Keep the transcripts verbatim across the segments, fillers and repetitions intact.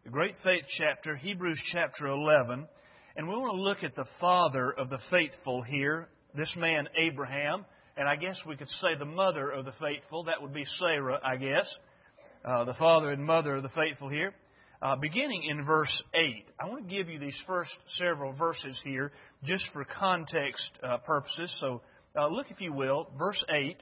a great faith chapter, Hebrews chapter eleven. And we want to look at the father of the faithful here, this man Abraham. And I guess we could say the mother of the faithful. That would be Sarah, I guess. Uh, the father and mother of the faithful here. Uh, beginning in verse eight. I want to give you these first several verses here just for context uh, purposes. So uh, look, if you will, verse eight.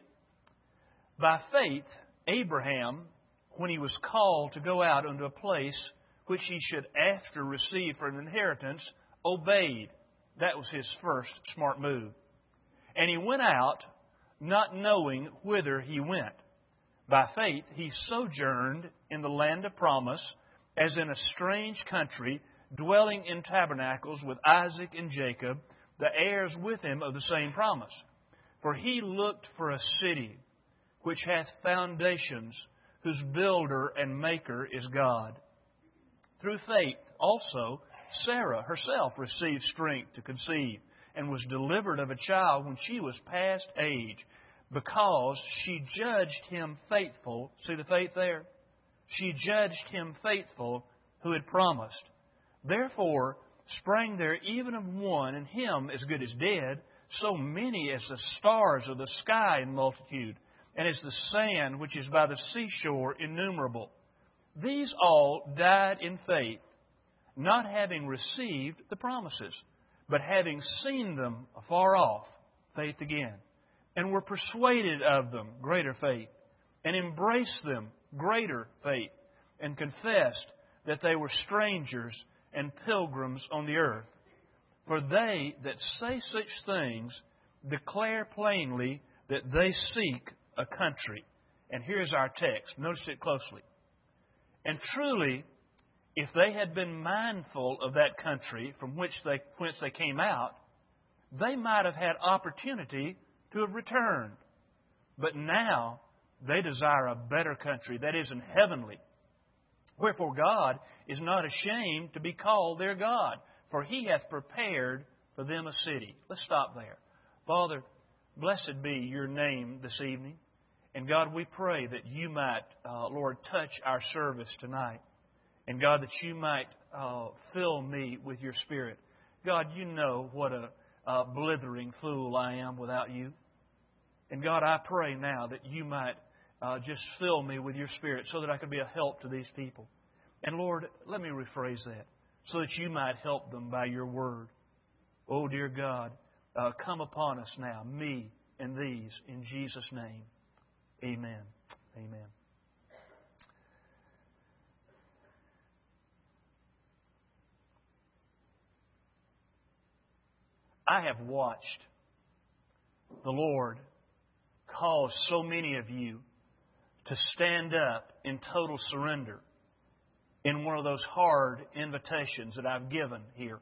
By faith, Abraham, when he was called to go out unto a place which he should after receive for an inheritance, obeyed. That was his first smart move. And he went out, not knowing whither he went. By faith, he sojourned in the land of promise, as in a strange country, dwelling in tabernacles with Isaac and Jacob, the heirs with him of the same promise. For he looked for a city which hath foundations, whose builder and maker is God. Through faith also Sarah herself received strength to conceive, and was delivered of a child when she was past age, because she judged him faithful. See the faith there? She judged him faithful who had promised. Therefore sprang there even of one, and him as good as dead, so many as the stars of the sky in multitude, and as the sand which is by the seashore innumerable. These all died in faith, not having received the promises, but having seen them afar off, faith again, and were persuaded of them, greater faith, and embraced them, greater faith, and confessed that they were strangers and pilgrims on the earth. For they that say such things declare plainly that they seek a country. And here's our text. Notice it closely. And truly, if they had been mindful of that country from which they, whence they came out, they might have had opportunity to have returned. But now they desire a better country, that is, an heavenly. Wherefore God is not ashamed to be called their God, for He hath prepared for them a city. Let's stop there. Father, blessed be Your name this evening. And God, we pray that You might, uh, Lord, touch our service tonight. And God, that You might uh, fill me with Your Spirit. God, You know what a uh, blithering fool I am without You. And God, I pray now that You might uh, just fill me with Your Spirit so that I could be a help to these people. And Lord, let me rephrase that, so that You might help them by Your Word. Oh, dear God, uh, come upon us now, me and these, in Jesus' name. Amen. Amen. I have watched the Lord cause so many of you to stand up in total surrender in one of those hard invitations that I've given here.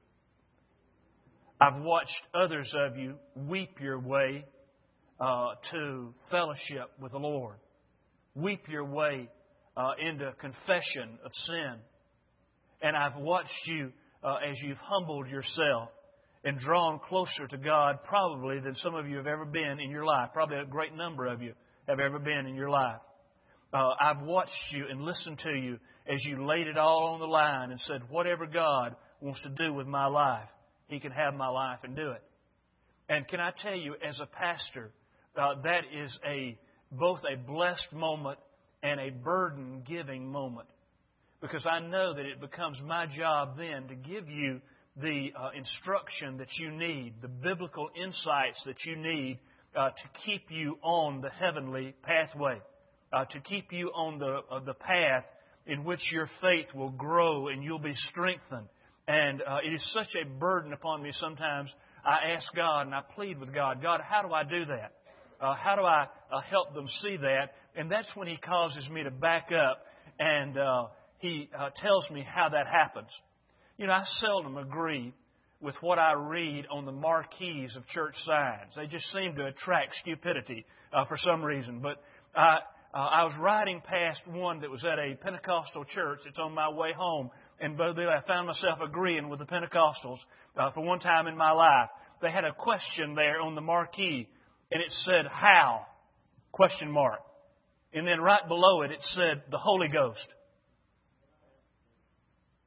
I've watched others of you weep your way uh, to fellowship with the Lord. Weep your way uh, into confession of sin. And I've watched you uh, as you've humbled yourself and drawn closer to God probably than some of you have ever been in your life. Probably a great number of you have ever been in your life. Uh, I've watched you and listened to you as you laid it all on the line and said, whatever God wants to do with my life, He can have my life and do it. And can I tell you, as a pastor, uh, that is a both a blessed moment and a burden-giving moment. Because I know that it becomes my job then to give you the uh, instruction that you need, the biblical insights that you need uh, to keep you on the heavenly pathway, uh, to keep you on the uh, the path in which your faith will grow and you'll be strengthened. And uh, it is such a burden upon me sometimes. I ask God and I plead with God, God, how do I do that? Uh, how do I uh, help them see that? And that's when He causes me to back up and uh, He uh, tells me how that happens. You know, I seldom agree with what I read on the marquees of church signs. They just seem to attract stupidity uh, for some reason. But I, uh, I was riding past one that was at a Pentecostal church. It's on my way home. And Brother Billy, I found myself agreeing with the Pentecostals uh, for one time in my life. They had a question there on the marquee, and it said, how? Question mark. And then right below it, it said, the Holy Ghost.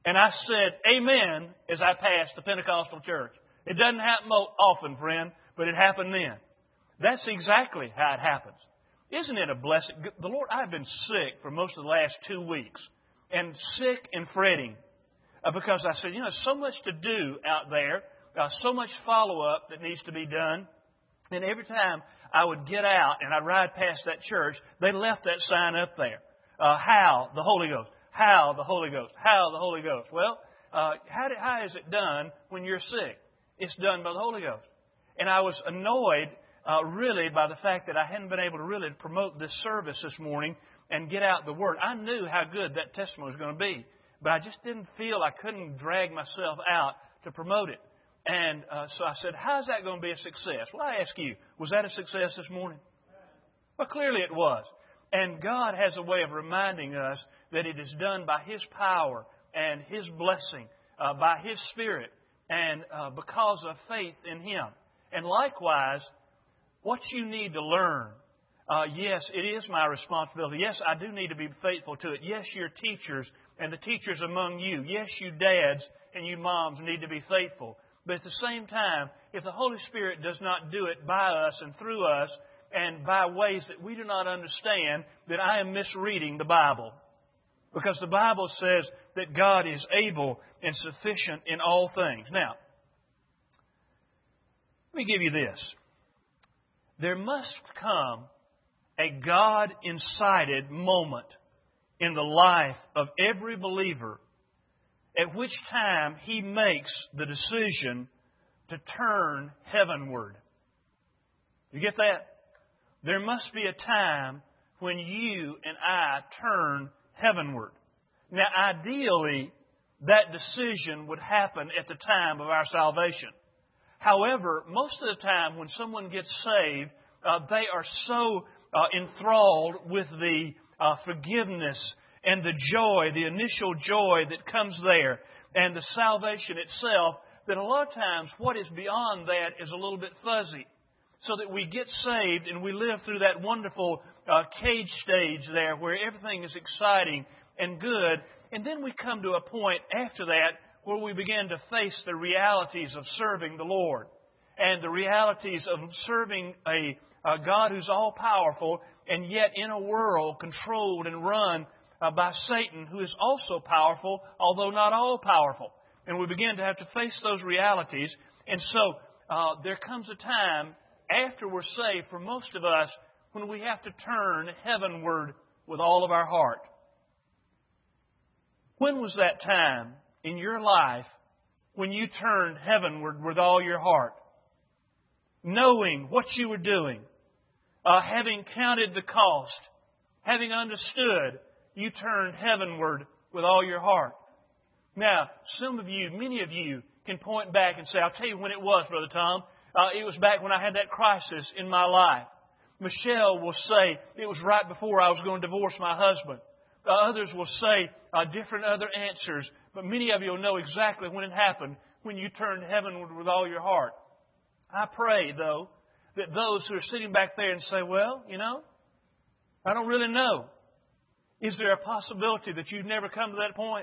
And I said, amen, as I passed the Pentecostal church. It doesn't happen often, friend, but it happened then. That's exactly how it happens. Isn't it a blessing? The Lord, I've been sick for most of the last two weeks, and sick and fretting, uh, because I said, you know, so much to do out there, uh, so much follow-up that needs to be done. And every time I would get out and I'd ride past that church, they left that sign up there. Uh, how? The Holy Ghost. How? The Holy Ghost. How? The Holy Ghost. Well, uh, how, did, how is it done when you're sick? It's done by the Holy Ghost. And I was annoyed, uh, really, by the fact that I hadn't been able to really promote this service this morning and get out the Word. I knew how good that testimony was going to be, but I just didn't feel I couldn't drag myself out to promote it. And uh, so I said, how's that going to be a success? Well, I ask you, was that a success this morning? Well, clearly it was. And God has a way of reminding us that it is done by His power and His blessing, uh, by His Spirit, and uh, because of faith in Him. And likewise, what you need to learn, uh, yes, it is my responsibility. Yes, I do need to be faithful to it. Yes, your teachers and the teachers among you. Yes, you dads and you moms need to be faithful. But at the same time, if the Holy Spirit does not do it by us and through us, and by ways that we do not understand, then I am misreading the Bible. Because the Bible says that God is able and sufficient in all things. Now, let me give you this. There must come a God-incited moment in the life of every believer, at which time he makes the decision to turn heavenward. You get that? There must be a time when you and I turn heavenward. Now, ideally, that decision would happen at the time of our salvation. However, most of the time when someone gets saved, uh, they are so uh, enthralled with the uh, forgiveness and the joy, the initial joy that comes there, and the salvation itself, that a lot of times what is beyond that is a little bit fuzzy. So that we get saved and we live through that wonderful uh, cage stage there where everything is exciting and good. And then we come to a point after that where we begin to face the realities of serving the Lord and the realities of serving a, a God who's all-powerful and yet in a world controlled and run uh, by Satan, who is also powerful, although not all-powerful. And we begin to have to face those realities. And so uh, there comes a time after we're saved, for most of us, when we have to turn heavenward with all of our heart. When was that time in your life when you turned heavenward with all your heart? Knowing what you were doing, uh, having counted the cost, having understood, you turned heavenward with all your heart. Now, some of you, many of you, can point back and say, I'll tell you when it was, Brother Tom. Uh, it was back when I had that crisis in my life. Michelle will say it was right before I was going to divorce my husband. Uh, others will say uh, different other answers. But many of you will know exactly when it happened, when you turned heavenward with all your heart. I pray, though, that those who are sitting back there and say, well, you know, I don't really know. Is there a possibility that you've never come to that point?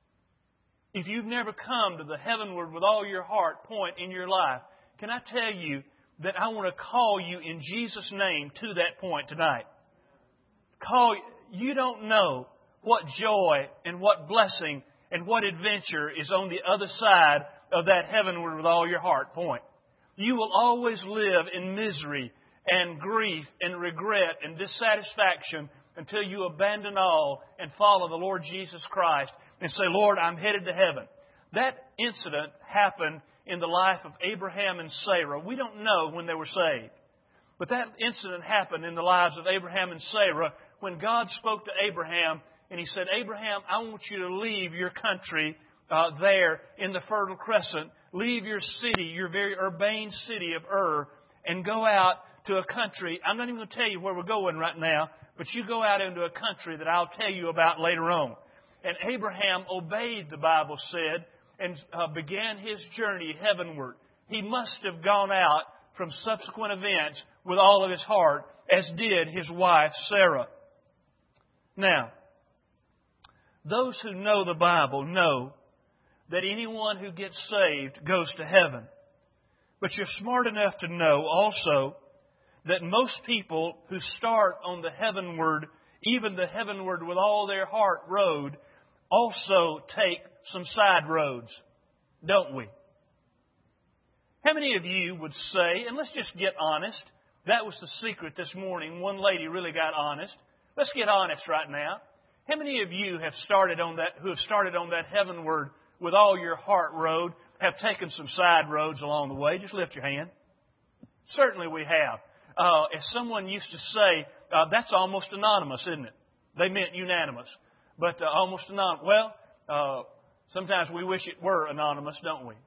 If you've never come to the heavenward with all your heart point in your life, can I tell you that I want to call you in Jesus' name to that point tonight? Call you don't know what joy and what blessing and what adventure is on the other side of that heavenward with all your heart point. You will always live in misery and grief and regret and dissatisfaction until you abandon all and follow the Lord Jesus Christ and say, Lord, I'm headed to heaven. That incident happened in the life of Abraham and Sarah. We don't know when they were saved. But that incident happened in the lives of Abraham and Sarah when God spoke to Abraham and He said, Abraham, I want you to leave your country uh, there in the Fertile Crescent. Leave your city, your very urbane city of Ur, and go out to a country. I'm not even going to tell you where we're going right now, but you go out into a country that I'll tell you about later on. And Abraham obeyed, the Bible said, and uh, began his journey heavenward. He must have gone out from subsequent events with all of his heart, as did his wife Sarah. Now, those who know the Bible know that anyone who gets saved goes to heaven. But you're smart enough to know also that most people who start on the heavenward, even the heavenward with all their heart road, also take some side roads, don't we? How many of you would say, and let's just get honest, that was the secret this morning. One lady really got honest. Let's get honest right now. How many of you have started on that, who have started on that heavenward with all your heart road, have taken some side roads along the way? Just lift your hand. Certainly we have. Uh, as someone used to say, uh, that's almost anonymous, isn't it? They meant unanimous, but uh, almost anonymous. Well, uh, sometimes we wish it were anonymous, don't we?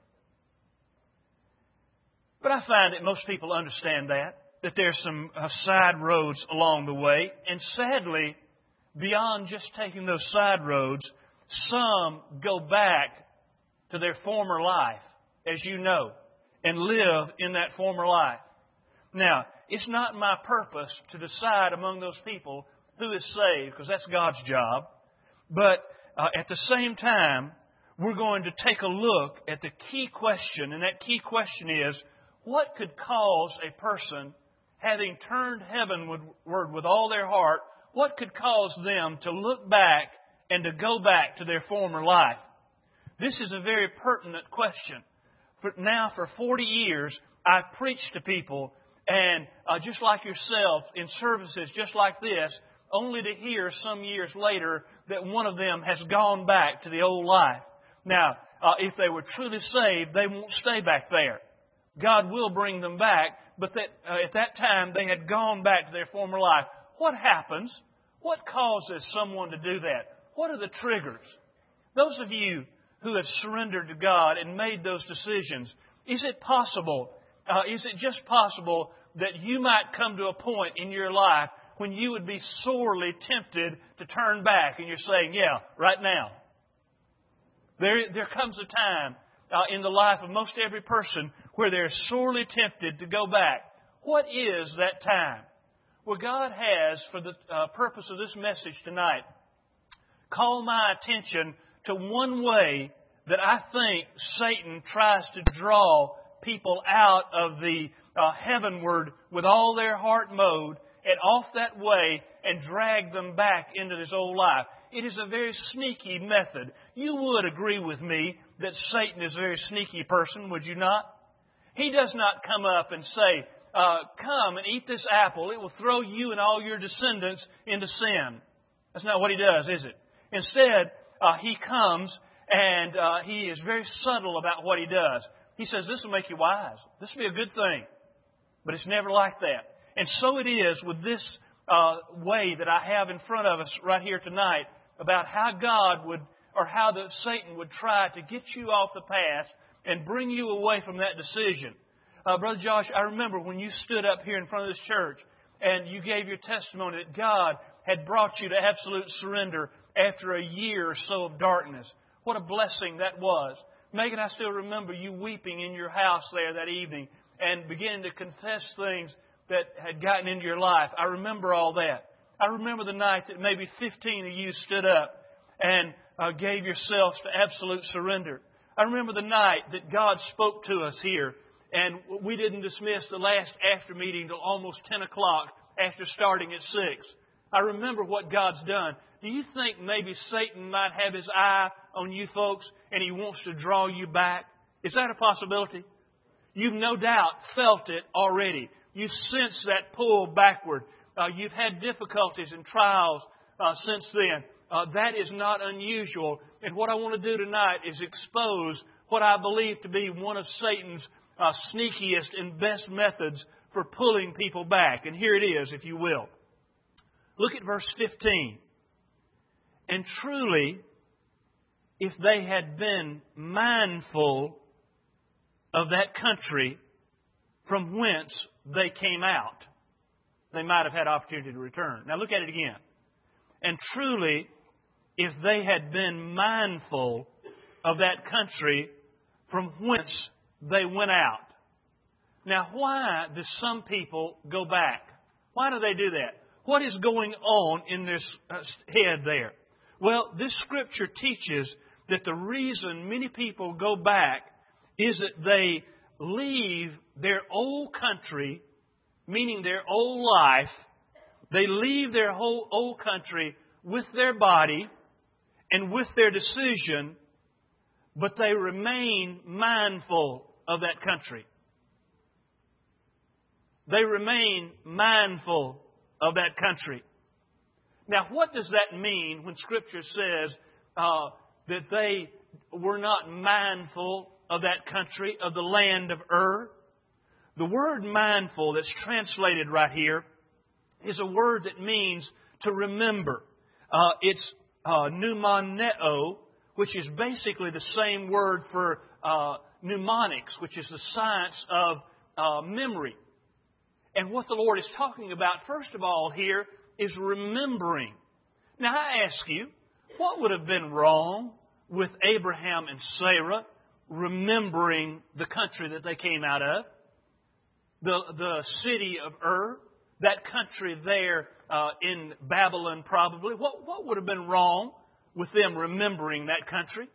But I find that most people understand that, that there's some uh, side roads along the way. And sadly, beyond just taking those side roads, some go back to their former life, as you know, and live in that former life. Now, it's not my purpose to decide among those people who is saved, because that's God's job. But uh, at the same time, we're going to take a look at the key question, and that key question is, what could cause a person, having turned heavenward with all their heart, what could cause them to look back and to go back to their former life? This is a very pertinent question. For now, for forty years, I've preached to people, and uh, just like yourself, in services just like this, only to hear some years later that one of them has gone back to the old life. Now, uh, if they were truly saved, they won't stay back there. God will bring them back, but that uh, at that time they had gone back to their former life. What happens? What causes someone to do that? What are the triggers? Those of you who have surrendered to God and made those decisions, is it possible, uh, is it just possible that you might come to a point in your life when you would be sorely tempted to turn back, and you're saying, yeah, right now? There, there comes a time uh, in the life of most every person where they're sorely tempted to go back. What is that time? Well, God has, for the uh, purpose of this message tonight, called my attention to one way that I think Satan tries to draw people out of the uh, heavenward with all their heart mode and off that way and drag them back into this old life. It is a very sneaky method. You would agree with me that Satan is a very sneaky person, would you not? He does not come up and say, uh, come and eat this apple. It will throw you and all your descendants into sin. That's not what he does, is it? Instead, uh, he comes and uh, he is very subtle about what he does. He says, this will make you wise. This will be a good thing. But it's never like that. And so it is with this uh, way that I have in front of us right here tonight about how God would, or how the Satan would try to get you off the path and bring you away from that decision. Uh, Brother Josh, I remember when you stood up here in front of this church and you gave your testimony that God had brought you to absolute surrender after a year or so of darkness. What a blessing that was. Megan, I still remember you weeping in your house there that evening and beginning to confess things that had gotten into your life. I remember all that. I remember the night that maybe fifteen of you stood up and uh, gave yourselves to absolute surrender. I remember the night that God spoke to us here, and we didn't dismiss the last after meeting until almost ten o'clock after starting at six. I remember what God's done. Do you think maybe Satan might have his eye on you folks and he wants to draw you back? Is that a possibility? You've no doubt felt it already. You've sensed that pull backward. Uh, you've had difficulties and trials uh, since then. Uh, that is not unusual. And what I want to do tonight is expose what I believe to be one of Satan's uh, sneakiest and best methods for pulling people back. And here it is, if you will. Look at verse fifteen. And truly, if they had been mindful of that country from whence they came out, they might have had opportunity to return. Now look at it again. And truly, if they had been mindful of that country from whence they went out. Now, why do some people go back? Why do they do that? What is going on in their head there? Well, this Scripture teaches that the reason many people go back is that they leave their old country, meaning their old life. They leave their whole old country with their body and with their decision, but they remain mindful of that country. They remain mindful of that country. Now, what does that mean when Scripture says uh, that they were not mindful of that country, of the land of Ur? The word mindful that's translated right here is a word that means to remember. Uh, it's uh, pneumoneo, which is basically the same word for uh, mnemonics, which is the science of uh, memory. And what the Lord is talking about, first of all, here is remembering. Now, I ask you, what would have been wrong with Abraham and Sarah remembering the country that they came out of? The, the city of Ur, that country there uh, in Babylon probably. What, what would have been wrong with them remembering that country?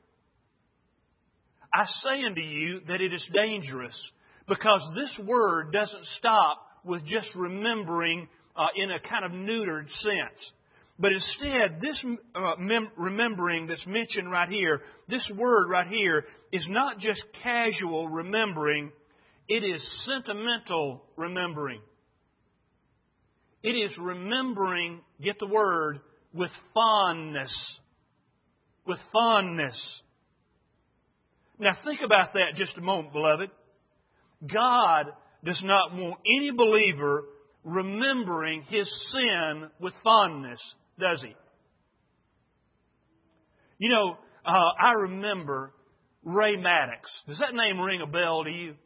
I say unto you that it is dangerous, because this word doesn't stop with just remembering uh, in a kind of neutered sense. But instead, this uh, mem- remembering that's mentioned right here, this word right here, is not just casual remembering, it is sentimental remembering. It is remembering, get the word, with fondness. With fondness. Now think about that just a moment, beloved. God does not want any believer remembering his sin with fondness, does He? You know, uh, I remember Ray Maddox. Does that name ring a bell to you?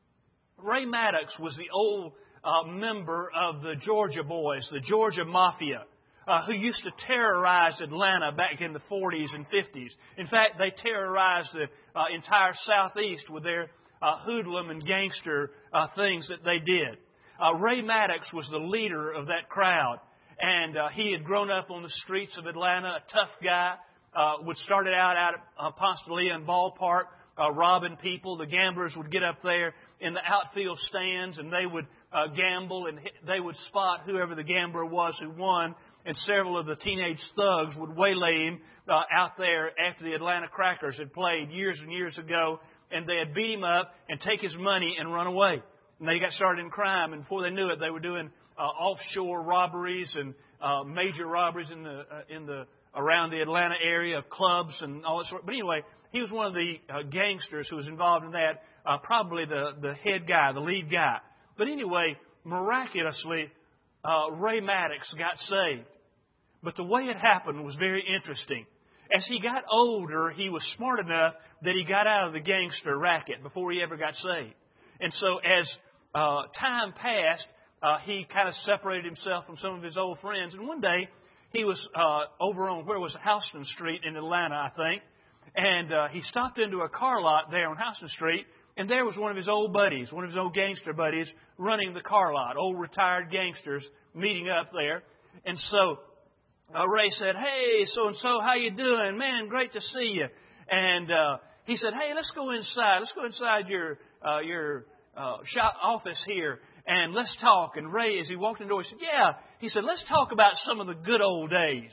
Ray Maddox was the old uh, member of the Georgia Boys, the Georgia Mafia, uh, who used to terrorize Atlanta back in the forties and fifties. In fact, they terrorized the uh, entire Southeast with their uh, hoodlum and gangster uh, things that they did. Uh, Ray Maddox was the leader of that crowd. And uh, he had grown up on the streets of Atlanta, a tough guy. Uh, would started out out at uh, Ponce de Leon Ballpark, uh, robbing people. The gamblers would get up there in the outfield stands, and they would uh, gamble, and hit, they would spot whoever the gambler was who won. And several of the teenage thugs would waylay him uh, out there after the Atlanta Crackers had played years and years ago, and they'd beat him up and take his money and run away. And they got started in crime, and before they knew it, they were doing uh, offshore robberies and uh, major robberies in the uh, in the around the Atlanta area of clubs and all that sort. But anyway, he was one of the uh, gangsters who was involved in that, uh, probably the, the head guy, the lead guy. But anyway, miraculously, uh, Ray Maddox got saved. But the way it happened was very interesting. As he got older, he was smart enough that he got out of the gangster racket before he ever got saved. And so as uh, time passed, uh, he kind of separated himself from some of his old friends. And one day, he was uh, over on, where was it, Houston Street in Atlanta, I think. And uh, he stopped into a car lot there on Houston Street, and there was one of his old buddies, one of his old gangster buddies, running the car lot, old retired gangsters meeting up there. And so uh, Ray said, "Hey, so-and-so, how you doing? Man, great to see you." And uh, he said, "Hey, let's go inside. Let's go inside your uh, your uh, shop office here, and let's talk." And Ray, as he walked in the door, he said, "Yeah." He said, "Let's talk about some of the good old days."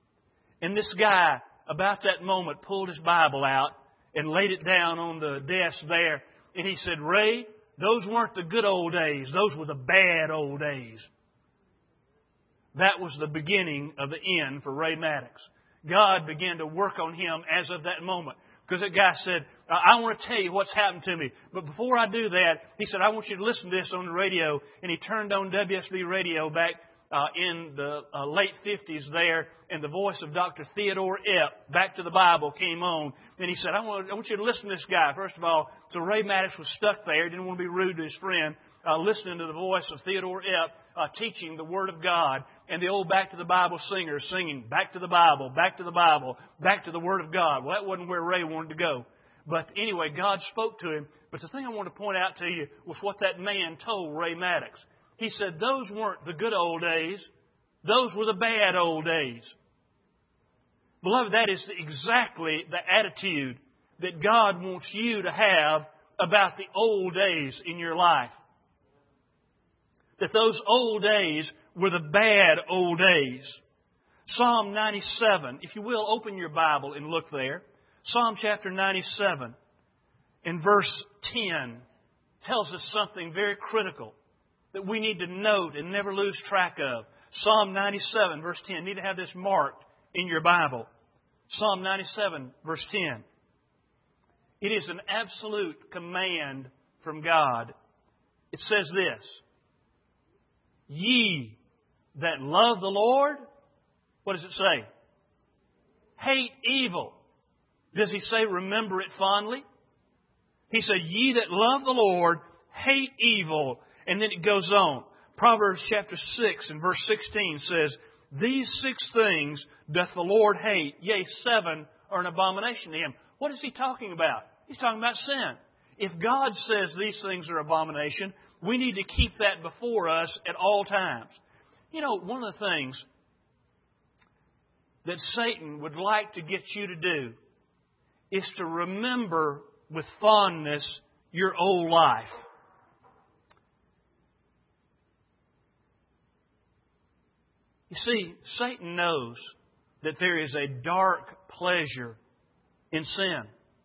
And this guy, about that moment, pulled his Bible out and laid it down on the desk there. And he said, "Ray, those weren't the good old days. Those were the bad old days." That was the beginning of the end for Ray Maddox. God began to work on him as of that moment. Because that guy said, "I want to tell you what's happened to me. But before I do that," he said, "I want you to listen to this on the radio." And he turned on W S B radio back uh, in the uh, late fifties there. And the voice of Doctor Theodore Epp, Back to the Bible, came on. And he said, I want, I want you to listen to this guy, first of all. So Ray Maddox was stuck there. He didn't want to be rude to his friend. Uh, listening to the voice of Theodore Epp uh, teaching the Word of God. And the old Back to the Bible singers singing, "Back to the Bible, back to the Bible, back to the Word of God." Well, that wasn't where Ray wanted to go. But anyway, God spoke to him. But the thing I want to point out to you was what that man told Ray Maddox. He said, those weren't the good old days. Those were the bad old days. Beloved, that is exactly the attitude that God wants you to have about the old days in your life. That those old days were the bad old days. Psalm ninety-seven, if you will, open your Bible and look there. Psalm chapter ninety-seven in verse ten tells us something very critical that we need to note and never lose track of. Psalm ninety-seven, verse ten. You need to have this marked in your Bible. Psalm ninety-seven, verse ten. It is an absolute command from God. It says this: Ye that love the Lord, what does it say? Hate evil. Does He say remember it fondly? He said, Ye that love the Lord, hate evil. And then it goes on. Proverbs chapter six and verse sixteen says, These six things doth the Lord hate, yea, seven are an abomination to Him. What is He talking about? He's talking about sin. If God says these things are abomination, we need to keep that before us at all times. You know, one of the things that Satan would like to get you to do is to remember with fondness your old life. You see, Satan knows that there is a dark pleasure in sin.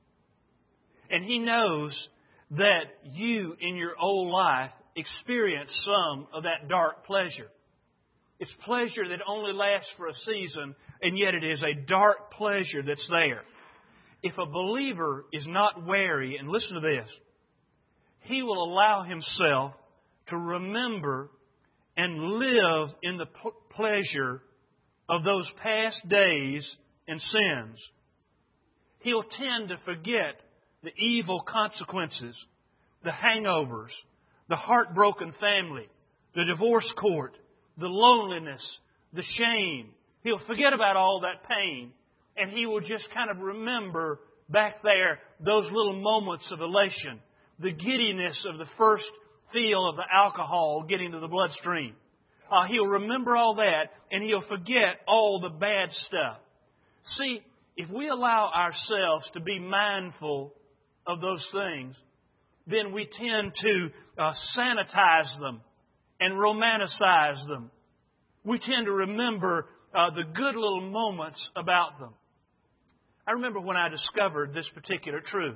And he knows that you, in your old life, experience some of that dark pleasure. It's pleasure that only lasts for a season, and yet it is a dark pleasure that's there. If a believer is not wary, and listen to this, he will allow himself to remember and live in the p- pleasure of those past days and sins. He'll tend to forget the evil consequences, the hangovers, the heartbroken family, the divorce court, the loneliness, the shame. He'll forget about all that pain, and he will just kind of remember back there those little moments of elation, the giddiness of the first feel of the alcohol getting to the bloodstream. Uh, he'll remember all that, and he'll forget all the bad stuff. See, if we allow ourselves to be mindful of those things, then we tend to uh, sanitize them and romanticize them. We tend to remember uh, the good little moments about them. I remember when I discovered this particular truth.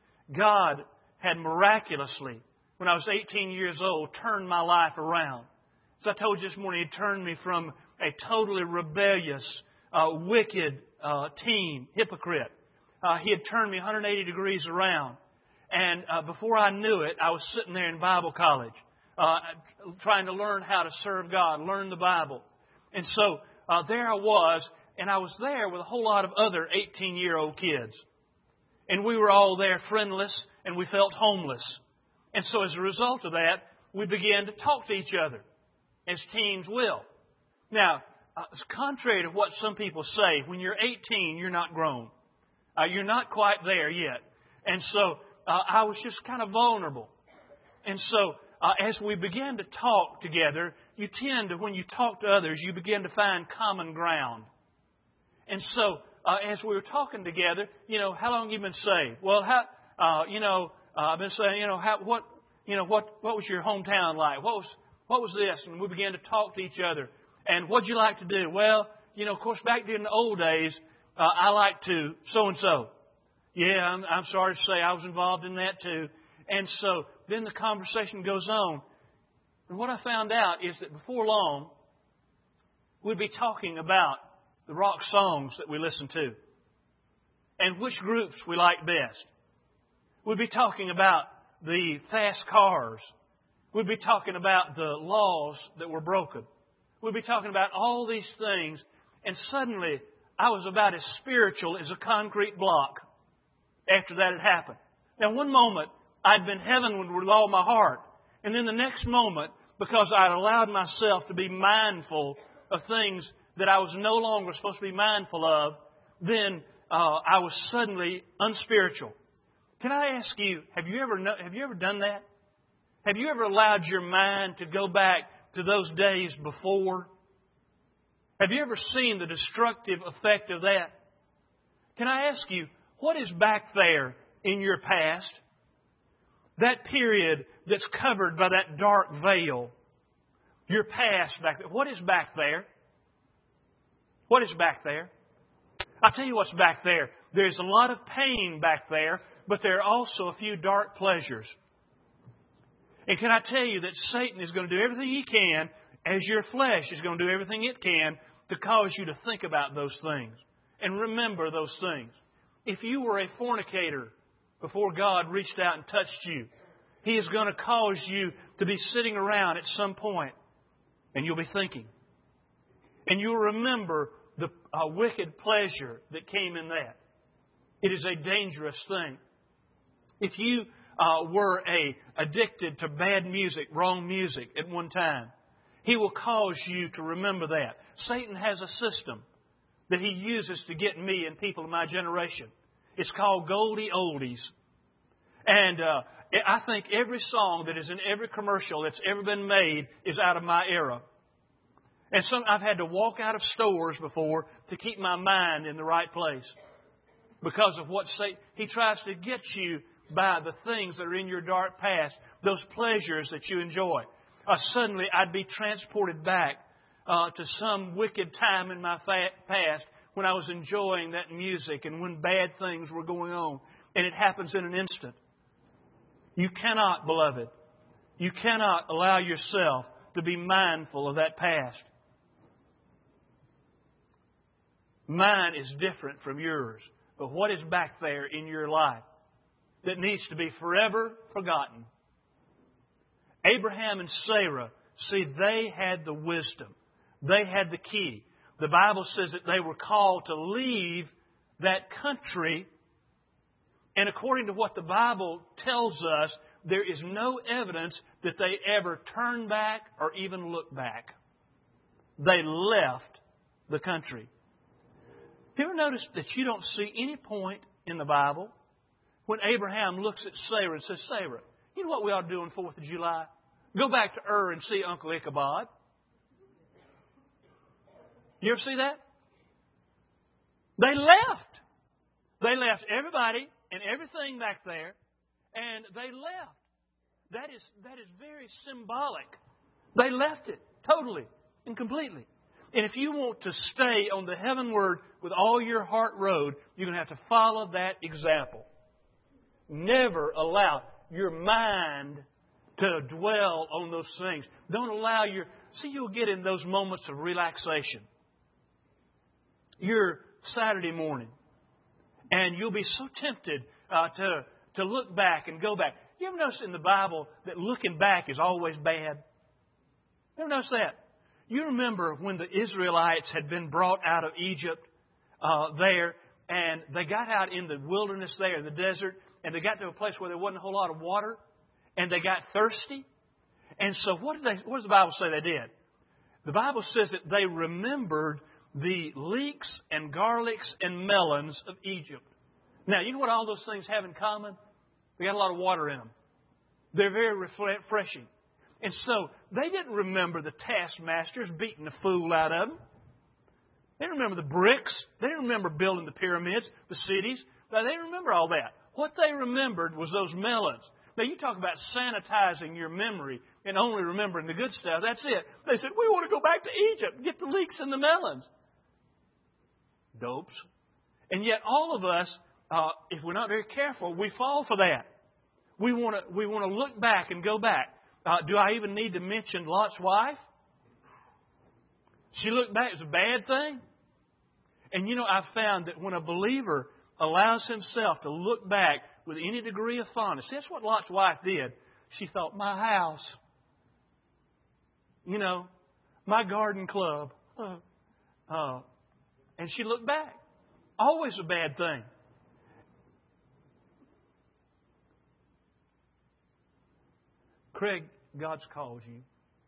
God had miraculously, when I was eighteen years old, turned my life around. As I told you this morning, He turned me from a totally rebellious, uh, wicked uh, teen, hypocrite. Uh, he had turned me one hundred eighty degrees around. And uh, before I knew it, I was sitting there in Bible college, uh, trying to learn how to serve God, learn the Bible. And so uh, there I was, and I was there with a whole lot of other eighteen-year-old kids. And we were all there friendless, and we felt homeless. And so as a result of that, we began to talk to each other, as teens will. Now, uh, it's contrary to what some people say. When you're eighteen, you're not grown. Uh, you're not quite there yet. And so uh, I was just kind of vulnerable. And so uh, as we began to talk together, you tend to, when you talk to others, you begin to find common ground. And so uh, as we were talking together, you know, how long have you been saved? Well, how, uh, you know, uh, I've been saying, you know, how, what, you know, what, what was your hometown like? What was, what was this? And we began to talk to each other. And what'd you like to do? Well, you know, of course, back during the old days, uh, I liked to so-and-so. Yeah, I'm, I'm sorry to say I was involved in that too. And so then the conversation goes on. And what I found out is that before long, we'd be talking about the rock songs that we listen to and which groups we like best. We'd be talking about the fast cars. We'd be talking about the laws that were broken. We'd be talking about all these things. And suddenly, I was about as spiritual as a concrete block after that had happened. Now, one moment, I'd been heavenward with all my heart. And then the next moment, because I'd allowed myself to be mindful of things that I was no longer supposed to be mindful of, then uh, I was suddenly unspiritual. Can I ask you, have you ever have you ever done that? Have you ever allowed your mind to go back to those days before? Have you ever seen the destructive effect of that? Can I ask you, what is back there in your past? That period that's covered by that dark veil. Your past back there. What is back there? What is back there? I'll tell you what's back there. There's a lot of pain back there, but there are also a few dark pleasures. And can I tell you that Satan is going to do everything he can, as your flesh is going to do everything it can, to cause you to think about those things and remember those things. If you were a fornicator before God reached out and touched you, He is going to cause you to be sitting around at some point, and you'll be thinking. And you'll remember the uh, wicked pleasure that came in that. It is a dangerous thing. If you uh, were a addicted to bad music, wrong music at one time, he will cause you to remember that. Satan has a system that he uses to get me and people in my generation. It's called Goldie Oldies. And uh, I think every song that is in every commercial that's ever been made is out of my era. And some I've had to walk out of stores before to keep my mind in the right place. Because of what Satan, he tries to get you by the things that are in your dark past, those pleasures that you enjoy. Uh, suddenly I'd be transported back uh, to some wicked time in my fa- past when I was enjoying that music and when bad things were going on. And it happens in an instant. You cannot, beloved, you cannot allow yourself to be mindful of that past. Mine is different from yours. But what is back there in your life that needs to be forever forgotten? Abraham and Sarah, see, they had the wisdom. They had the key. The Bible says that they were called to leave that country. And according to what the Bible tells us, there is no evidence that they ever turned back or even looked back. They left the country. Have you ever noticed that you don't see any point in the Bible when Abraham looks at Sarah and says, Sarah, you know what we ought to do on fourth of July? Go back to Ur and see Uncle Ichabod. You ever see that? They left. They left everybody and everything back there, and they left. That is, that is very symbolic. They left it totally and completely. And if you want to stay on the heavenward with all your heart road, you're going to have to follow that example. Never allow your mind to dwell on those things. Don't allow your... See, you'll get in those moments of relaxation. Your Saturday morning. And you'll be so tempted uh, to, to look back and go back. You ever notice in the Bible that looking back is always bad? You ever notice that? You remember when the Israelites had been brought out of Egypt uh, there, and they got out in the wilderness there, in the desert, and they got to a place where there wasn't a whole lot of water, and they got thirsty. And so what did they? What does the Bible say they did? The Bible says that they remembered the leeks and garlics and melons of Egypt. Now, you know what all those things have in common? They got a lot of water in them. They're very refreshing. And so they didn't remember the taskmasters beating the fool out of them. They didn't remember the bricks. They didn't remember building the pyramids, the cities. They didn't remember all that. What they remembered was those melons. Now, you talk about sanitizing your memory and only remembering the good stuff. That's it. They said, we want to go back to Egypt and get the leeks and the melons. Dopes. And yet all of us, uh, if we're not very careful, we fall for that. We want to we want to look back and go back. Uh, do I even need to mention Lot's wife? She looked back. It was a bad thing. And you know, I've found that when a believer allows himself to look back with any degree of fondness, that's what Lot's wife did. She thought, my house, you know, my garden club. Uh, uh, and she looked back. Always a bad thing. Craig, God's called you.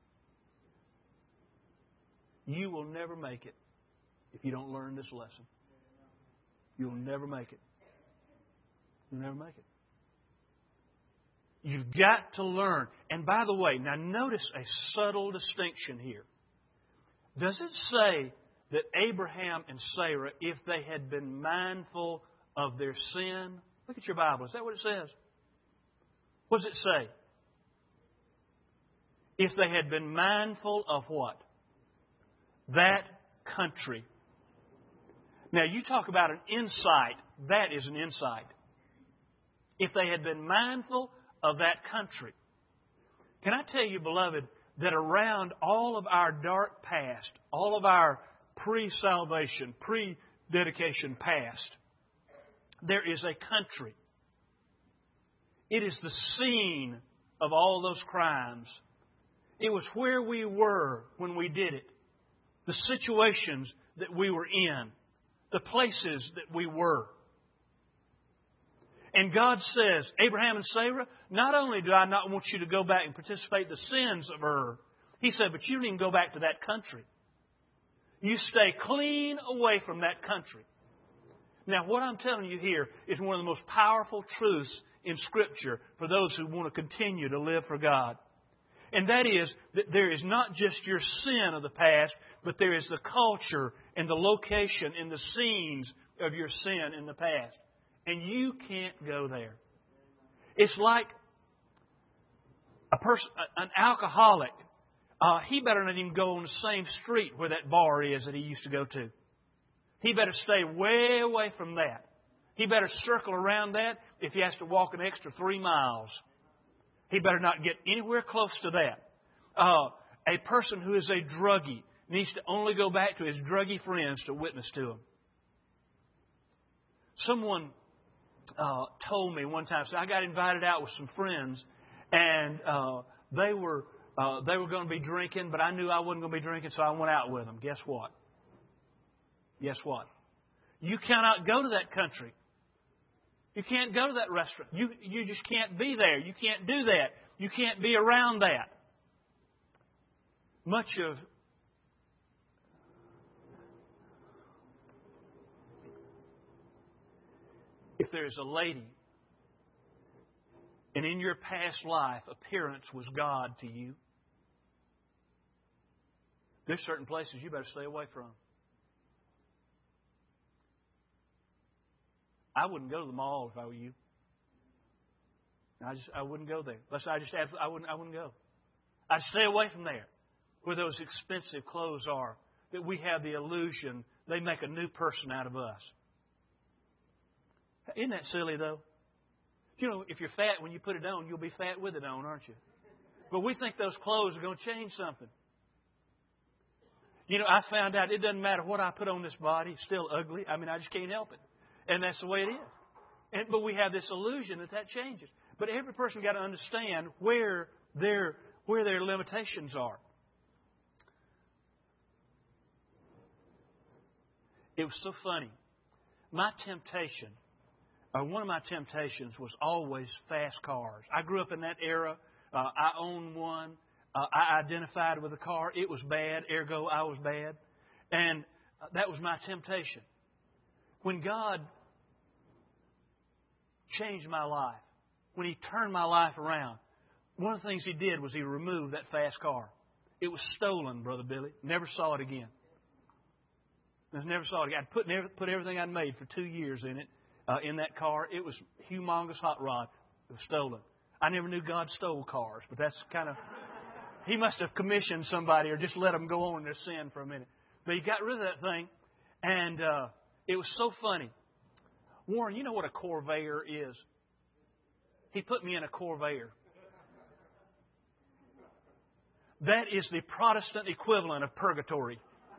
You will never make it if you don't learn this lesson. You'll never make it. You'll never make it. You've got to learn. And by the way, now notice a subtle distinction here. Does it say that Abraham and Sarah, if they had been mindful of their sin, look at your Bible. Is that what it says? What does it say? If they had been mindful of what? That country. Now, you talk about an insight. That is an insight. If they had been mindful of that country. Can I tell you, beloved, that around all of our dark past, all of our pre-salvation, pre-dedication past, there is a country. It is the scene of all those crimes. It was where we were when we did it. The situations that we were in. The places that we were. And God says, Abraham and Sarah, not only do I not want you to go back and participate in the sins of Ur, He said, but you don't even go back to that country. You stay clean away from that country. Now, what I'm telling you here is one of the most powerful truths in Scripture for those who want to continue to live for God. And that is that there is not just your sin of the past, but there is the culture and the location and the scenes of your sin in the past. And you can't go there. It's like a person, an alcoholic. Uh, he better not even go on the same street where that bar is that he used to go to. He better stay way away from that. He better circle around that if he has to walk an extra three miles. He better not get anywhere close to that. Uh, a person who is a druggie needs to only go back to his druggie friends to witness to them. Someone uh, told me one time, so I got invited out with some friends, and uh, they were uh, they were going to be drinking, but I knew I wasn't going to be drinking, so I went out with them. Guess what? Guess what? You cannot go to that country. You can't go to that restaurant. You you just can't be there. You can't do that. You can't be around that. Much of if there is a lady and in your past life appearance was God to you, there's certain places you better stay away from. I wouldn't go to the mall if I were you. I just I wouldn't go there. Unless I just I wouldn't I wouldn't go. I'd stay away from there, where those expensive clothes are. That we have the illusion they make a new person out of us. Isn't that silly though? You know, if you're fat when you put it on, you'll be fat with it on, aren't you? But we think those clothes are going to change something. You know, I found out it doesn't matter what I put on this body; it's still ugly. I mean, I just can't help it. And that's the way it is. And, but we have this illusion that that changes. But every person got to understand where their where their limitations are. It was so funny. My temptation, or one of my temptations, was always fast cars. I grew up in that era. Uh, I owned one. Uh, I identified with a car. It was bad. Ergo, I was bad. And uh, that was my temptation. When God changed my life, when He turned my life around, one of the things He did was He removed that fast car. It was stolen, Brother Billy. Never saw it again. I never saw it again. I put, put everything I'd made for two years in it, uh, in that car. It was a humongous hot rod. It was stolen. I never knew God stole cars, but that's kind of... He must have commissioned somebody or just let them go on in their sin for a minute. But He got rid of that thing, and... Uh, It was so funny. Warren, you know what a Corvair is? He put me in a Corvair. That is the Protestant equivalent of purgatory.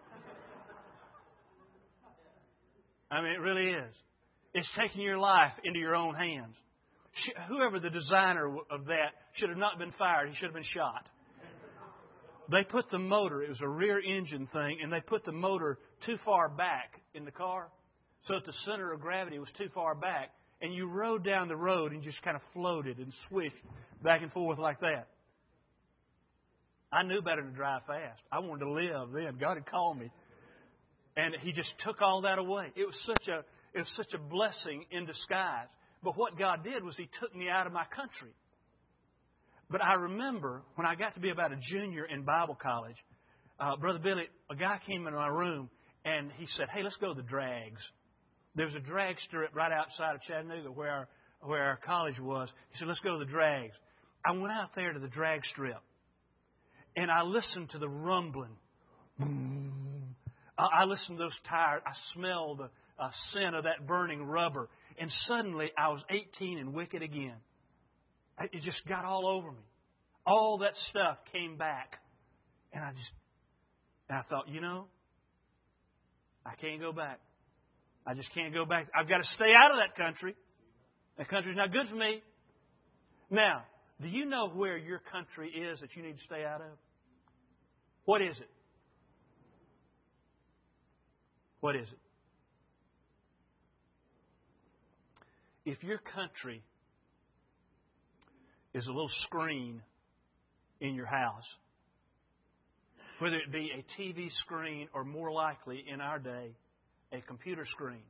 I mean, it really is. It's taking your life into your own hands. Whoever the designer of that should have not been fired. He should have been shot. They put the motor, it was a rear engine thing, and they put the motor too far back in the car. So that the center of gravity was too far back. And you rode down the road and just kind of floated and swished back and forth like that. I knew better than to drive fast. I wanted to live then. God had called me. And He just took all that away. It was such a, it was such a blessing in disguise. But what God did was He took me out of my country. But I remember when I got to be about a junior in Bible college, uh, Brother Billy, a guy came in my room and he said, hey, let's go to the drags. There's a drag strip right outside of Chattanooga where our, where our college was. He said, let's go to the drags. I went out there to the drag strip, and I listened to the rumbling. I listened to those tires. I smelled the uh, scent of that burning rubber. And suddenly, I was eighteen and wicked again. It just got all over me. All that stuff came back. And I just, and I thought, you know, I can't go back. I just can't go back. I've got to stay out of that country. That country's not good for me. Now, do you know where your country is that you need to stay out of? What is it? What is it? If your country is a little screen in your house, whether it be a T V screen or more likely in our day, a computer screen,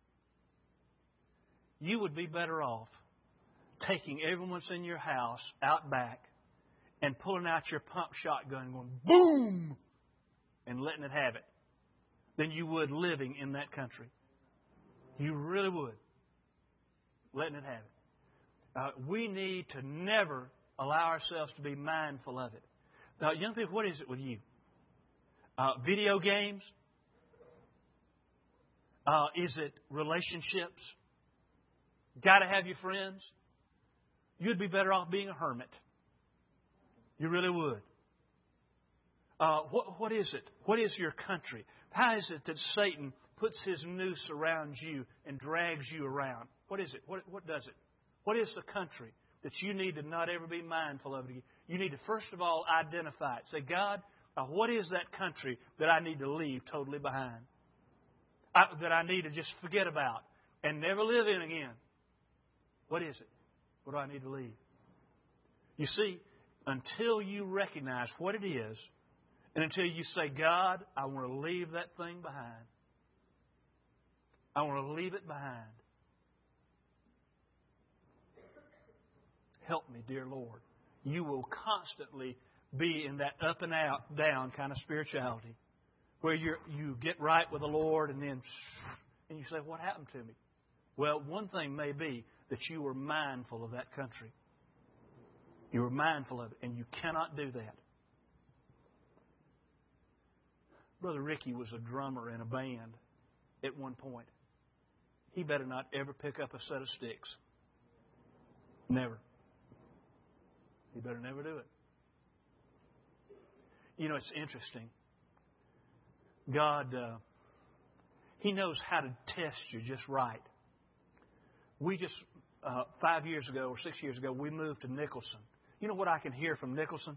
you would be better off taking everyone's in your house out back and pulling out your pump shotgun and going boom and letting it have it than you would living in that country. You really would. Letting it have it. Uh, we need to never allow ourselves to be mindful of it. Now, young people, what is it with you? Uh, video games? Uh, is it relationships? Got to have your friends? You'd be better off being a hermit. You really would. Uh, what, what is it? What is your country? How is it that Satan puts his noose around you and drags you around? What is it? What, what does it? What is the country that you need to not ever be mindful of? You need to first of all identify it. Say, God, uh, what is that country that I need to leave totally behind? I, that I need to just forget about and never live in again? What is it? What do I need to leave? You see, until you recognize what it is, and until you say, God, I want to leave that thing behind. I want to leave it behind. Help me, dear Lord. You will constantly be in that up and out, down kind of spirituality where you you get right with the Lord and then and you say, what happened to me? Well, one thing may be that you were mindful of that country. You were mindful of it, and you cannot do that. Brother Ricky was a drummer in a band at one point. He better not ever pick up a set of sticks. Never. He better never do it. You know, it's interesting. God, uh, He knows how to test you just right. We just, uh, five years ago or six years ago, we moved to Nicholson. You know what I can hear from Nicholson?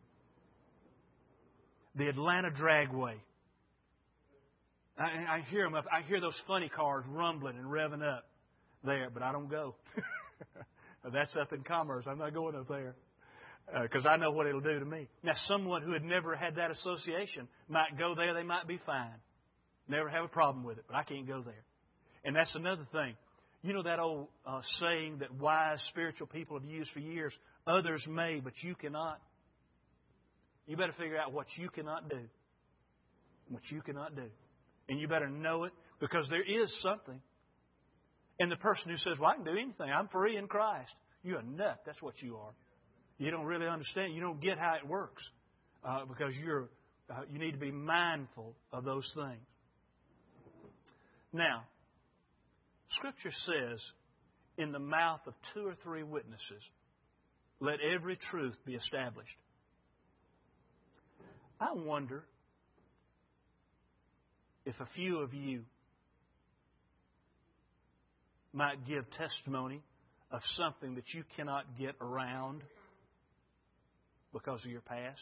The Atlanta Dragway. I, I hear them up. I hear those funny cars rumbling and revving up there, but I don't go. That's up in Commerce. I'm not going up there because uh, I know what it'll do to me. Now, someone who had never had that association might go there. They might be fine. Never have a problem with it, but I can't go there. And that's another thing. You know that old uh, saying that wise spiritual people have used for years, others may, but you cannot? You better figure out what you cannot do. What you cannot do. And you better know it because there is something. And the person who says, well, I can do anything. I'm free in Christ. You're a nut. That's what you are. You don't really understand. You don't get how it works uh, because you're uh, you need to be mindful of those things. Now, Scripture says, in the mouth of two or three witnesses, let every truth be established. I wonder if a few of you might give testimony of something that you cannot get around because of your past.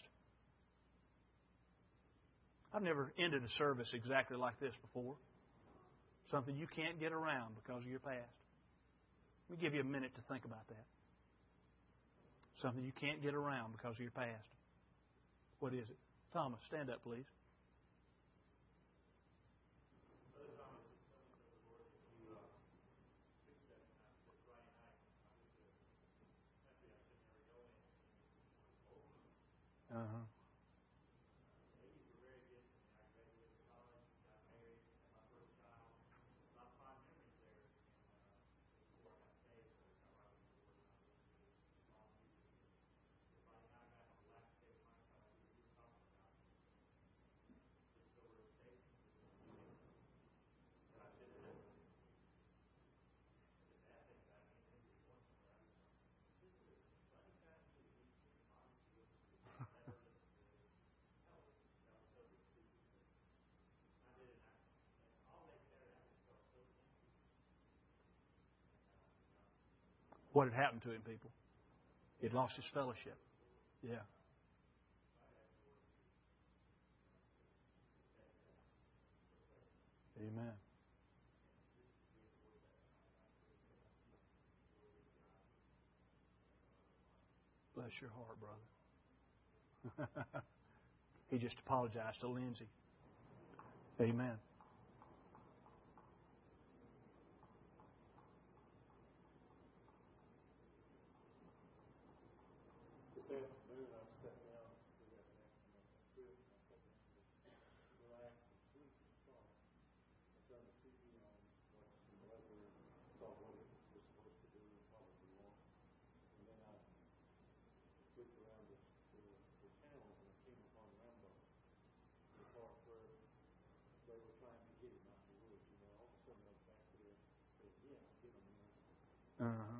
I've never ended a service exactly like this before. Something you can't get around because of your past. Let me give you a minute to think about that. Something you can't get around because of your past. What is it? Thomas, stand up, please. Uh-huh. What had happened to him, people? He'd lost his fellowship. Yeah. Amen. Bless your heart, brother. He just apologized to Lindsay. Amen. Uh-huh.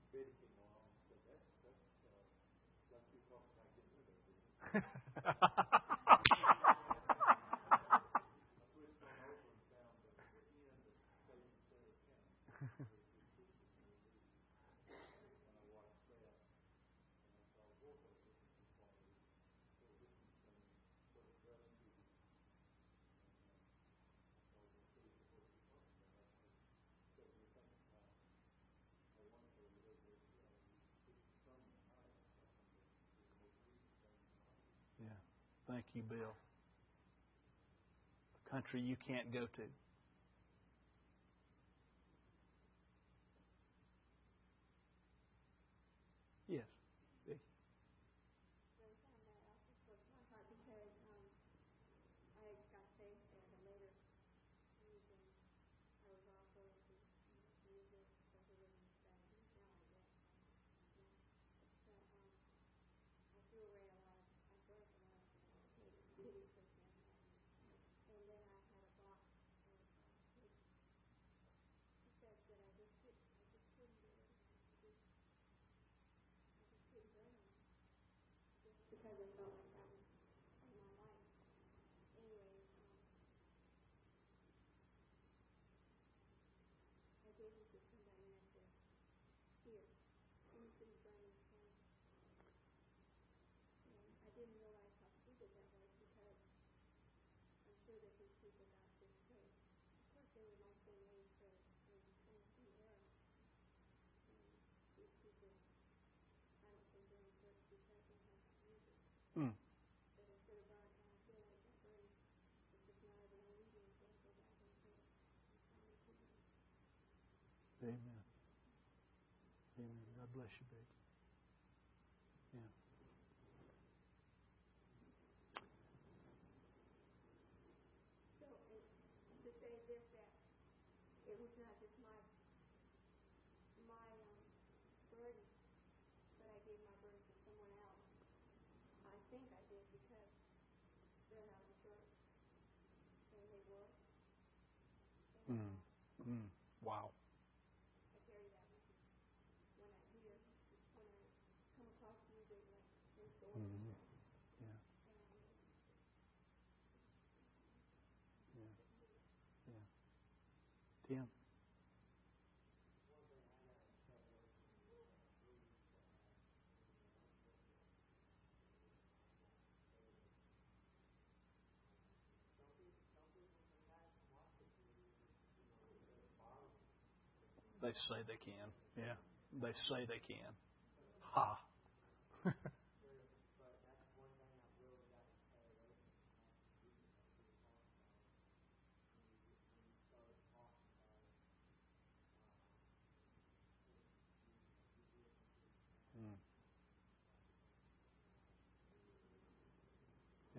Yeah. Thank you, Bill. A country you can't go to. Yes. Vicky. Mm. Amen. Amen. God bless you, baby. Yeah. Mm. Mm. Wow. Mm-hmm. Yeah. Yeah. Yeah. Tim. They say they can. Yeah. They say they can. Ha. Mm. Yeah.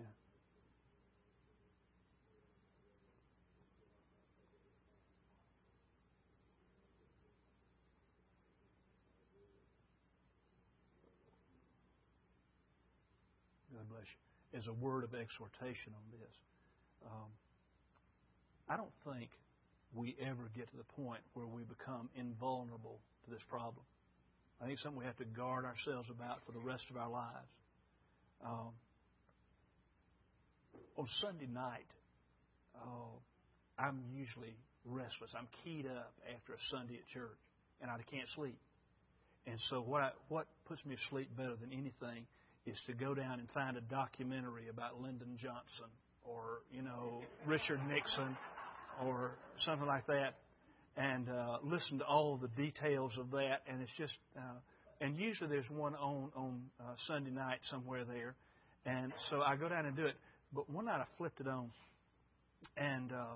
God bless you. As a word of exhortation on this, um, I don't think we ever get to the point where we become invulnerable to this problem. I think it's something we have to guard ourselves about for the rest of our lives. Um, on Sunday night, uh, I'm usually restless. I'm keyed up after a Sunday at church, and I can't sleep. And so what I, what puts me to sleep better than anything is to go down and find a documentary about Lyndon Johnson or, you know, Richard Nixon or something like that, and uh, listen to all the details of that. And it's just, uh, and usually there's one on on uh, Sunday night somewhere there, and so I go down and do it. But one night I flipped it on, and uh,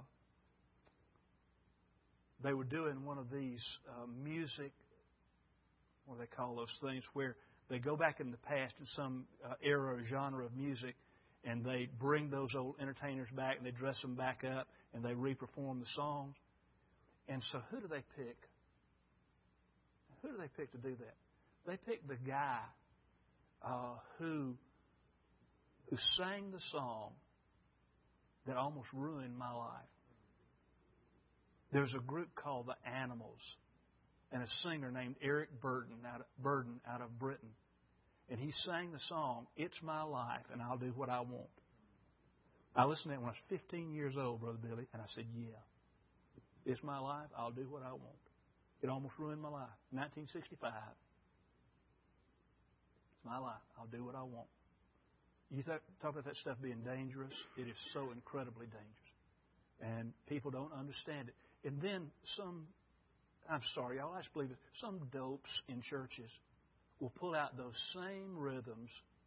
they were doing one of these uh, music, what do they call those things, where they go back in the past in some uh, era or genre of music, and they bring those old entertainers back, and they dress them back up, and they re-perform the songs. And so who do they pick? Who do they pick to do that? They pick the guy uh, who who sang the song that almost ruined my life. There's a group called the Animals, and a singer named Eric Burden out of, Burden out of Britain. And he sang the song, "It's My Life, and I'll Do What I Want." I listened to it when I was fifteen years old, Brother Billy, and I said, yeah, it's my life, I'll do what I want. It almost ruined my life. nineteen sixty-five. It's my life, I'll do what I want. You th- talk about that stuff being dangerous. It is so incredibly dangerous. And people don't understand it. And then some, I'm sorry, y'all, I just believe it, some dopes in churches will pull out those same rhythms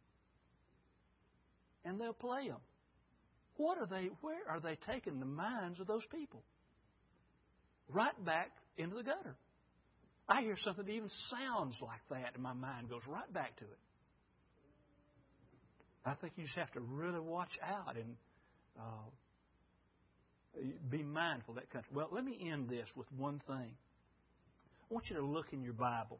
and they'll play them. What are they, where are they taking the minds of those people? Right back into the gutter. I hear something that even sounds like that and my mind goes right back to it. I think you just have to really watch out and uh, be mindful of that country. Well, let me end this with one thing. I want you to look in your Bible.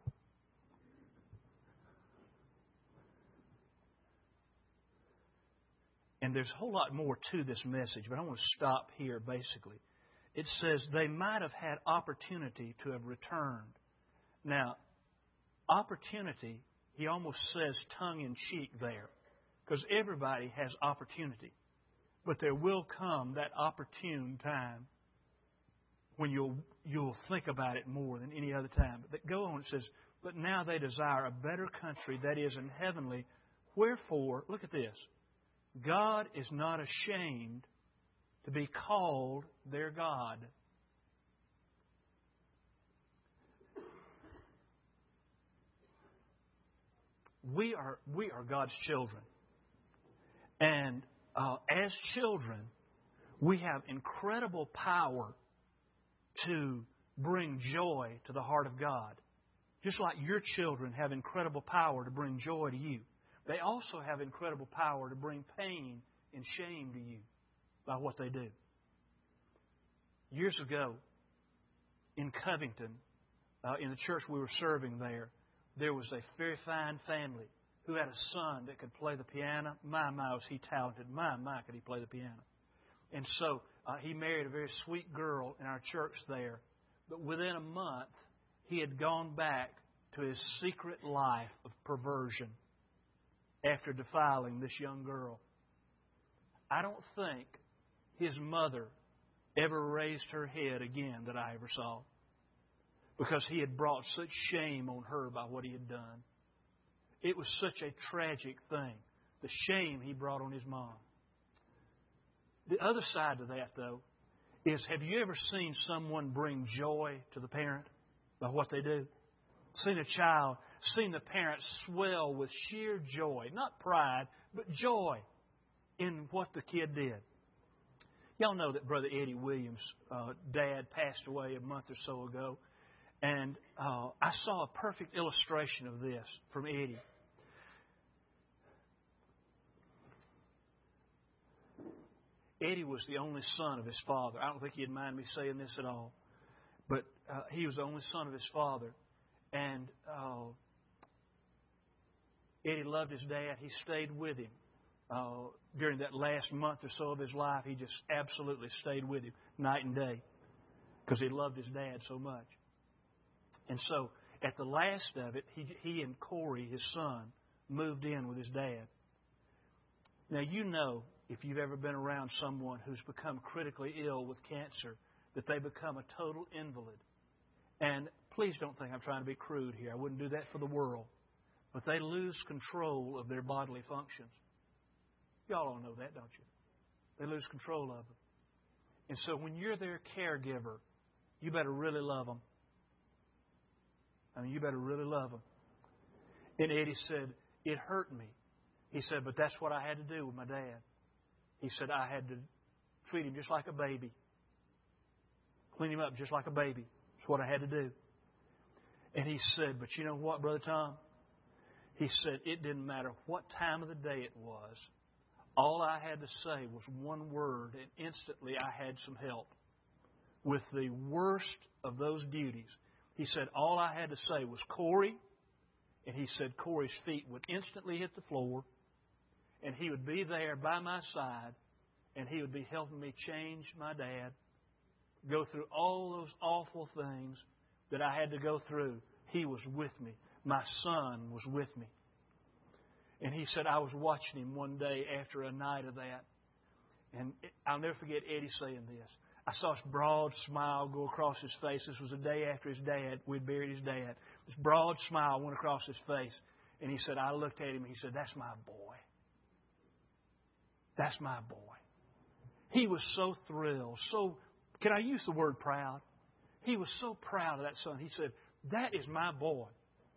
And there's a whole lot more to this message, but I want to stop here basically. It says they might have had opportunity to have returned. Now, opportunity, he almost says tongue-in-cheek there, because everybody has opportunity. But there will come that opportune time when you'll you'll think about it more than any other time. But go on, it says, but now they desire a better country, that is in heavenly. Wherefore, look at this, God is not ashamed to be called their God. We are we are God's children. And uh, as children, we have incredible power to bring joy to the heart of God. Just like your children have incredible power to bring joy to you. They also have incredible power to bring pain and shame to you by what they do. Years ago, in Covington, uh, in the church we were serving there, there was a very fine family who had a son that could play the piano. My, my, was he talented. My, my, could he play the piano. And so uh, he married a very sweet girl in our church there. But within a month, he had gone back to his secret life of perversion after defiling this young girl. I don't think his mother ever raised her head again that I ever saw, because he had brought such shame on her by what he had done. It was such a tragic thing, the shame he brought on his mom. The other side to that, though, is have you ever seen someone bring joy to the parent by what they do? Seen a child, seen the parent swell with sheer joy, not pride, but joy in what the kid did. Y'all know that Brother Eddie Williams' uh, dad passed away a month or so ago. And uh, I saw a perfect illustration of this from Eddie. Eddie was the only son of his father. I don't think he'd mind me saying this at all. But uh, he was the only son of his father. And uh, Eddie loved his dad. He stayed with him. Uh, during that last month or so of his life, he just absolutely stayed with him night and day because he loved his dad so much. And so at the last of it, he, he and Corey, his son, moved in with his dad. Now, you know, if you've ever been around someone who's become critically ill with cancer, that they become a total invalid. And please don't think I'm trying to be crude here. I wouldn't do that for the world. But they lose control of their bodily functions. Y'all all know that, don't you? They lose control of them. And so when you're their caregiver, you better really love them. I mean, you better really love them. And Eddie said, it hurt me. He said, but that's what I had to do with my dad. He said, I had to treat him just like a baby. Clean him up just like a baby. That's what I had to do. And he said, but you know what, Brother Tom? He said, it didn't matter what time of the day it was. All I had to say was one word, and instantly I had some help. With the worst of those duties, he said, all I had to say was, Corey. And he said, Corey's feet would instantly hit the floor, and he would be there by my side, and he would be helping me change my dad, go through all those awful things that I had to go through. He was with me. My son was with me. And he said, I was watching him one day after a night of that. And I'll never forget Eddie saying this. I saw this broad smile go across his face. This was the day after his dad, we'd buried his dad. This broad smile went across his face. And he said, I looked at him and he said, that's my boy. That's my boy. He was so thrilled. So, can I use the word proud? He was so proud of that son. He said, that is my boy.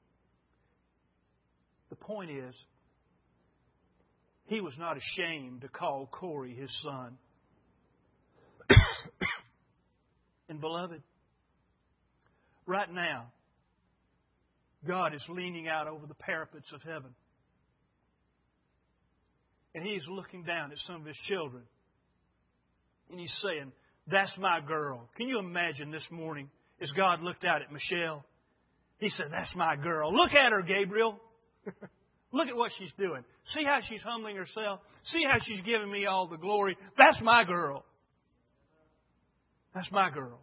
The point is, he was not ashamed to call Corey his son. And beloved, right now, God is leaning out over the parapets of heaven. And He is looking down at some of His children. And He's saying, that's my girl. Can you imagine this morning as God looked out at Michelle? He said, that's my girl. Look at her, Gabriel. Look at what she's doing. See how she's humbling herself. See how she's giving me all the glory. That's my girl. That's my girl.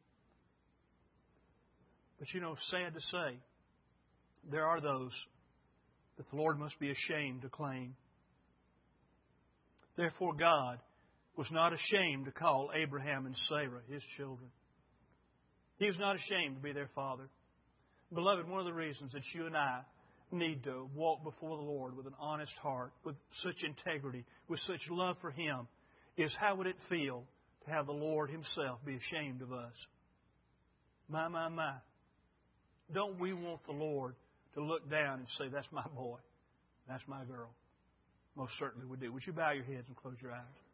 But you know, sad to say, there are those that the Lord must be ashamed to claim. Therefore, God was not ashamed to call Abraham and Sarah His children. He was not ashamed to be their father. Beloved, one of the reasons that you and I need to walk before the Lord with an honest heart, with such integrity, with such love for Him, is how would it feel to have the Lord Himself be ashamed of us? My, my, my. Don't we want the Lord to look down and say, that's my boy, that's my girl? Most certainly we do. Would you bow your heads and close your eyes?